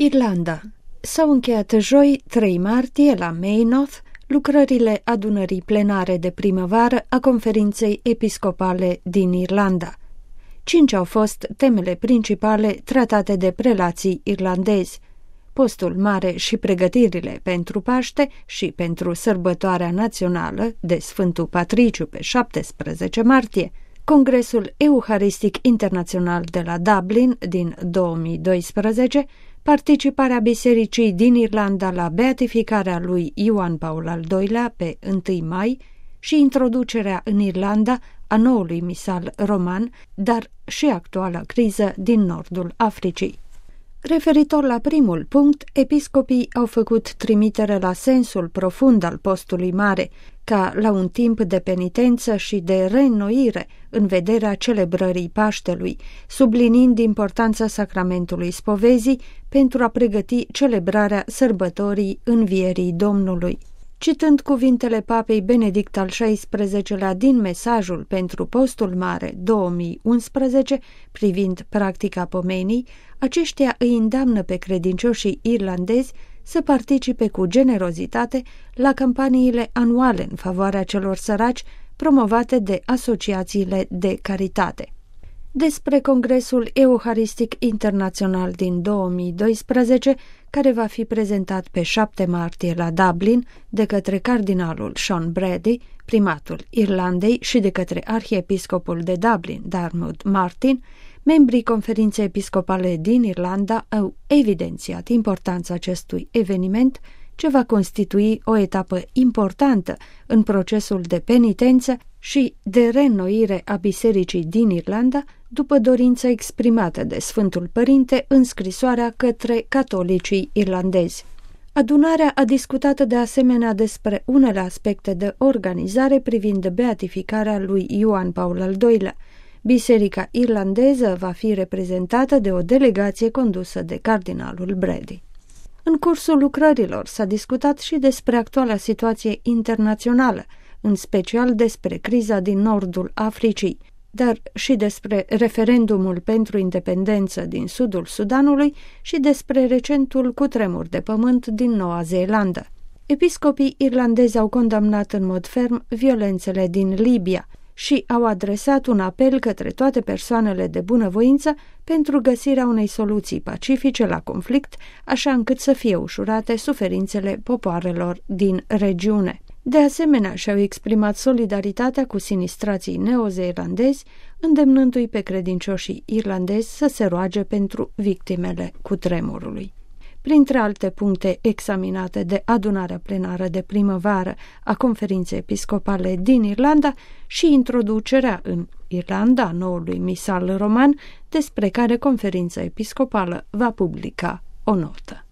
Irlanda. S-au încheiat joi, 3 martie, la Maynooth, lucrările adunării plenare de primăvară a Conferinței Episcopale din Irlanda. 5 au fost temele principale tratate de prelații irlandezi: postul mare și pregătirile pentru Paște și pentru sărbătoarea națională de Sfântul Patriciu pe 17 martie, Congresul Euharistic Internațional de la Dublin din 2012, participarea Bisericii din Irlanda la beatificarea lui Ioan Paul al II-lea pe 1 mai și introducerea în Irlanda a noului misal roman, dar și actuala criză din nordul Africii. Referitor la primul punct, episcopii au făcut trimitere la sensul profund al postului mare, ca la un timp de penitență și de reînnoire în vederea celebrării Paștelui, subliniind importanța sacramentului spovezii pentru a pregăti celebrarea sărbătorii învierii Domnului. Citând cuvintele papei Benedict al XVI-lea din mesajul pentru postul mare 2011 privind practica pomenii, aceștia îi îndeamnă pe credincioșii irlandezi să participe cu generozitate la campaniile anuale în favoarea celor săraci promovate de asociațiile de caritate. Despre Congresul Euharistic Internațional din 2012, care va fi prezentat pe 7 martie la Dublin de către cardinalul Sean Brady, primatul Irlandei, și de către arhiepiscopul de Dublin, Diarmuid Martin, membrii Conferinței Episcopale din Irlanda au evidențiat importanța acestui eveniment, ce va constitui o etapă importantă în procesul de penitență și de reînnoire a Bisericii din Irlanda, după dorința exprimată de Sfântul Părinte în scrisoarea către catolicii irlandezi. Adunarea a discutat de asemenea despre unele aspecte de organizare privind beatificarea lui Ioan Paul al II-lea. Biserica irlandeză va fi reprezentată de o delegație condusă de cardinalul Brady. În cursul lucrărilor s-a discutat și despre actuala situație internațională, în special despre criza din nordul Africii, dar și despre referendumul pentru independență din sudul Sudanului și despre recentul cutremur de pământ din Noua Zeelandă. Episcopii irlandezi au condamnat în mod ferm violențele din Libia și au adresat un apel către toate persoanele de bunăvoință pentru găsirea unei soluții pacifice la conflict, așa încât să fie ușurate suferințele popoarelor din regiune. De asemenea, și-au exprimat solidaritatea cu sinistrații neozeelandezi, îndemnându-i pe credincioșii irlandezi să se roage pentru victimele cutremurului. Printre alte puncte examinate de adunarea plenară de primăvară a Conferinței Episcopale din Irlanda și introducerea în Irlanda a noului misal roman, despre care Conferința Episcopală va publica o notă.